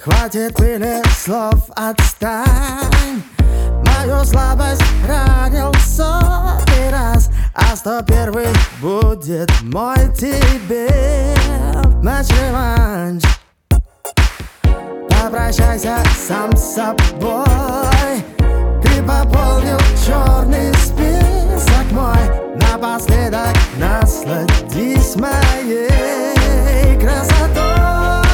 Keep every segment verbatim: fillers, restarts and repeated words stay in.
Хватит пыли слов, отстань. Мою слабость ранил сотый раз, а сто первый будет мой тебе наш реванш. Попрощайся сам с собой. Ты пополнил черный список мой. Напоследок насладись моей красотой.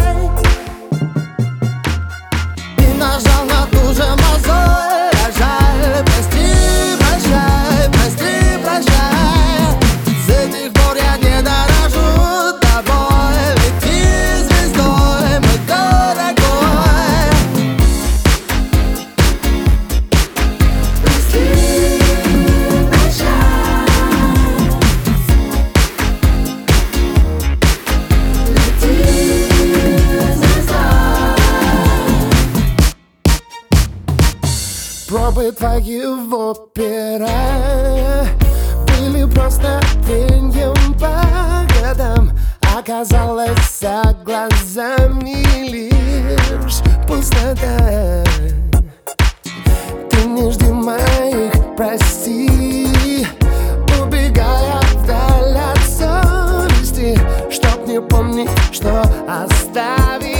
И нажал на ту же мозоль. А жаль, прости, прощай, прости, прощай. С этих пор я не дорожу тобой. Лети звездой, мой дорогой. Прости, прощай. Лети звездой. Пробы твоего пера были просто пеньем по годам. Оказалось, за глазами лишь пустота. Ты не жди моих прости, убегая вдаль от совести, чтоб не помнить, что оставил.